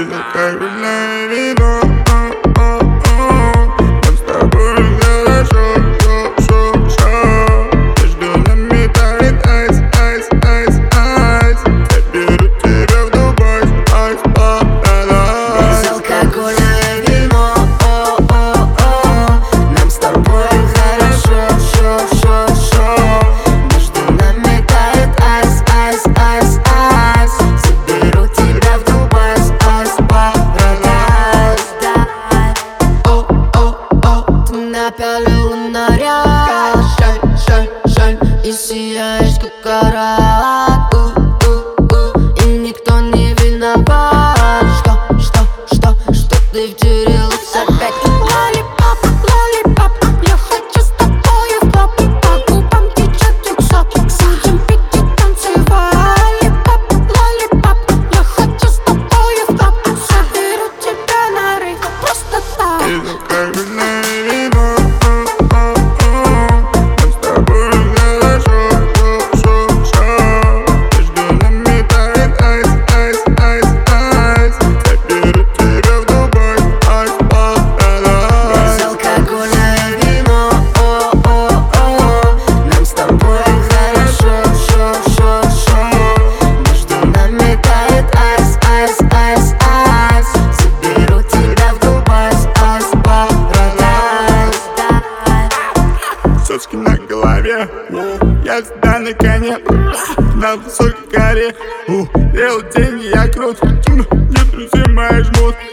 Пиздец, как гуляй вино. Нам с тобой хорошо, между нами тает айс, айс, айс, айс. Заберу тебя в Дубай, айс, парадайз. Безалкогольное вино, нам с тобой хорошо, между нами тает айс, айс, айс, айс. Заберу тебя в Дубай, айс, парадайз. Ты напялила наряд, шаль, и сияешь как гора. И никто не виноват, что ты втюрилась опять. Лолипоп, я хочу с тобой в клуб. По губам течет текстур, будем пить и танцевать. Лолипоп, я хочу с тобой в клуб. Заберу тебя на рейв, просто так. Пиздец, как гуляй вино. Нам с тобой хорошо, между нами тает айс, айс, айс, айс. Заберу тебя в Дубай, айс, парадайз. Безалкогольное вино, нам с тобой хорошо, между нами тает айс, айс, айс, айс. Заберу тебя в Дубай, айс, парадайз. Соски на голове, я всегда на коне, на высокой горе. Делал деньги, я крут, не друзья мои жмут.